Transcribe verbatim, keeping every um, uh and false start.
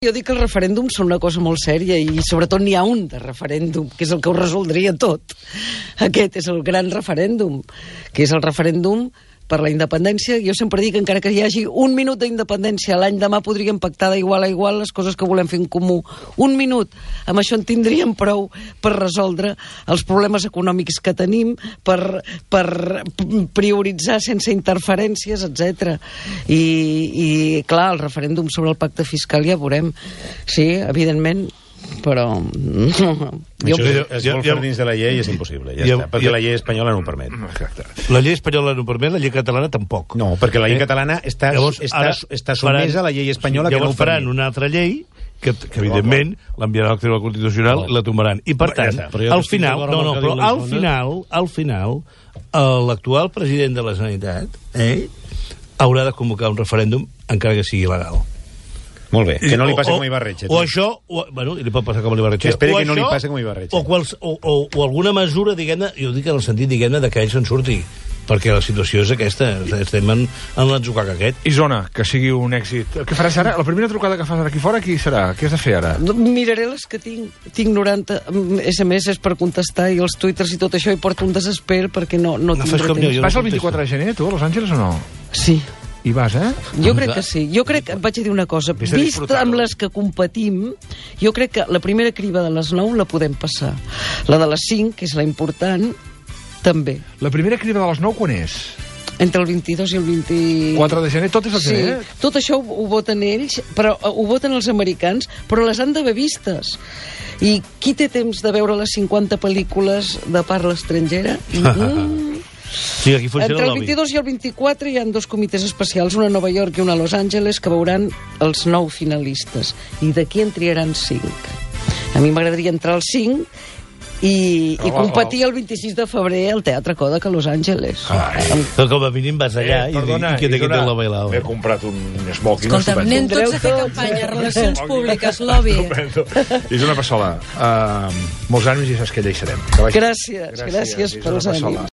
Jo dic que els referèndums són una cosa molt sèria i sobretot n'hi ha un de referèndum, que és el que ho resoldria tot. Aquest és el gran referèndum, que és el referèndum per la independència. Jo sempre dic que encara que hi hagi un minut d'independència l'any demà podríem pactar d'igual a igual les coses que volem fer en comú. Un minut. Amb això en tindríem prou per resoldre els problemes econòmics que tenim, per, per prioritzar sense interferències, etcètera. I, i, clar, el referèndum sobre el pacte fiscal ja veurem. Sí, evidentment, però... Jo, es vol fer dins de la llei és impossible, ja jo, està, perquè jo, la llei espanyola no ho permet. Exacte. La llei espanyola no ho permet, la llei catalana tampoc. No, perquè la llei eh? catalana està, llavors, està, està sotmesa faran, a la llei espanyola que no ho permet. Llavors faran una altra llei que, que evidentment, l'enviaran al Tribunal Constitucional i la tombaran. I, per tant, ja al final, no, no, però al final, al final, l'actual president de la Generalitat eh, haurà de convocar un referèndum encara que sigui legal. Molt bé, que no li passi com a Ibarretxe. O això, o, bueno, li pot passar com a Ibarretxe. Que esperi que no li passi com a Ibarretxe. O, quals, o, o, o alguna mesura, diguem-ne, jo dic en el sentit, diguem-ne, que ell se'n surti. Perquè la situació és aquesta, estem en, en l'atzucac aquest. Isona, que sigui un èxit. Què faràs ara? La primera trucada que fas aquí fora, qui serà? Què has de fer ara? Miraré les que tinc. Tinc noranta esse eme esse per contestar i els twitters i tot això, i porto un desesper perquè no, no, no tindré temps. Vas el vint-i-quatre de gener, tu, a Los Angeles, o no? Sí. Hi vas, eh? Jo crec que sí. Jo crec que, vaig a dir una cosa, vist amb les que competim, jo crec que la primera criba de les nou la podem passar. La de les cinc, que és la important, també. La primera criba de les nou quan és? Entre el vint-i-dos i el vint-i-quatre de gener, tot és el gener, eh? Sí, tot això ho, ho voten ells, però ho voten els americans, però les han d'haver vistes. I qui té temps de veure les cinquanta pel·lícules de parla estrangera? Mm. Sí, aquí funciona entre el vint-i-dos i el vint-i-quatre hi ha dos comitès especials, una a Nova York i una a Los Angeles, que veuran els nou finalistes. I d'aquí en triaran cinc. A mi m'agradaria entrar als cinc i, i competir el vint-i-sis de febrer al Teatre Kodak a Los Angeles. Però com a mínim vas allà eh, perdona, i, i que te la bailava. M'he comprat un smoking. Escolta, anem tots a fer campanya, relacions públiques, lobby. És una passola. Uh, molts ànims i saps que allà hi serem. Gràcies, gràcies, gràcies pels ànims.